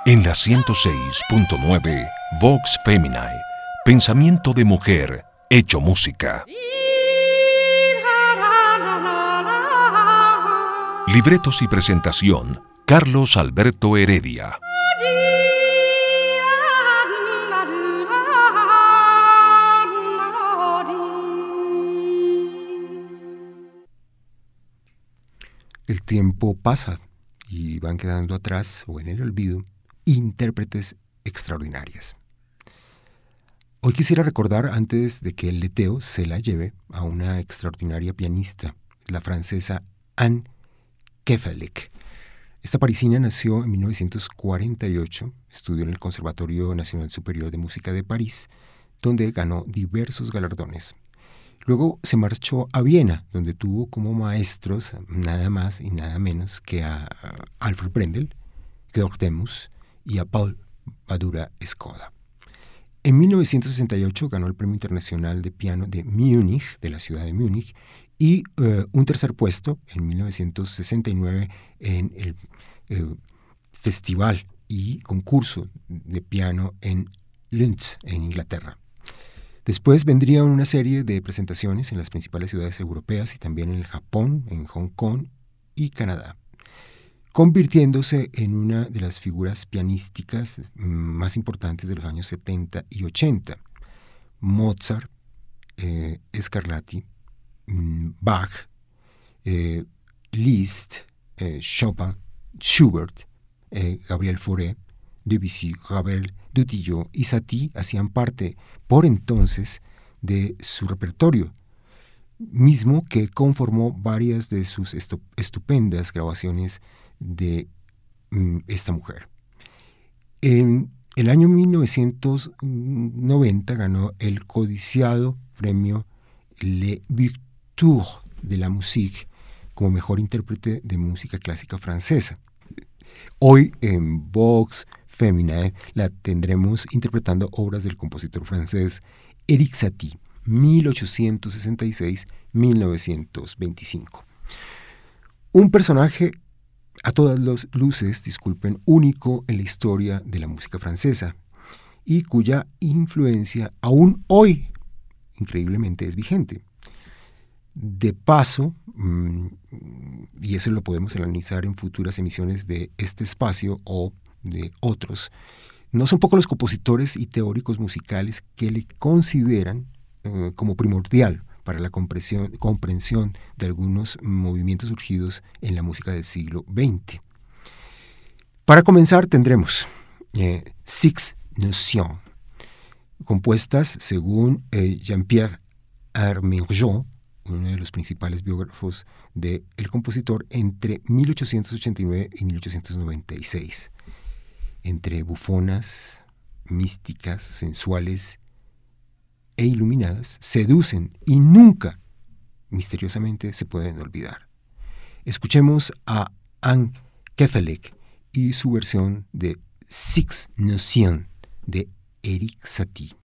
En la 106.9 Vox Feminae, pensamiento de mujer hecho música. Libretos y presentación, Carlos Alberto Heredia. El tiempo pasa y van quedando atrás o en el olvido intérpretes extraordinarias. Hoy quisiera recordar, antes de que el leteo se la lleve, a una extraordinaria pianista, la francesa Anne Kefelec. Esta parisina nació en 1948, estudió en el Conservatorio Nacional Superior de Música de París, donde ganó diversos galardones. Luego se marchó a Viena, donde tuvo como maestros nada más y nada menos que a Alfred Brendel, Georg Demus y a Paul Badura-Skoda. En 1968 ganó el Premio Internacional de Piano de Múnich, de la ciudad de Múnich, y un tercer puesto en 1969 en el festival y concurso de piano en Linz, en Inglaterra. Después vendría una serie de presentaciones en las principales ciudades europeas y también en el Japón, en Hong Kong y Canadá, convirtiéndose en una de las figuras pianísticas más importantes de los años 70 y 80. Mozart, Scarlatti, Bach, Liszt, Chopin, Schubert, Gabriel Fauré, Debussy, Ravel, Dutilleux y Satie hacían parte por entonces de su repertorio, mismo que conformó varias de sus estupendas grabaciones de esta mujer. En el año 1990 ganó el codiciado premio Le Victoires de la Musique como mejor intérprete de música clásica francesa. Hoy en Vox Feminae la tendremos interpretando obras del compositor francés Erik Satie, 1866-1925. Un personaje a todas las luces, único en la historia de la música francesa y cuya influencia aún hoy, increíblemente, es vigente. De paso, y eso lo podemos analizar en futuras emisiones de este espacio o de otros, no son pocos los compositores y teóricos musicales que le consideran como primordial para la comprensión de algunos movimientos surgidos en la música del siglo XX. Para comenzar tendremos Six Notions, compuestas según Jean-Pierre Arminjon, uno de los principales biógrafos del compositor, entre 1889 y 1896. Entre bufonas, místicas, sensuales e iluminadas, seducen y nunca, misteriosamente, se pueden olvidar. Escuchemos a Anne Kefelec y su versión de Six Notions de Erik Satie.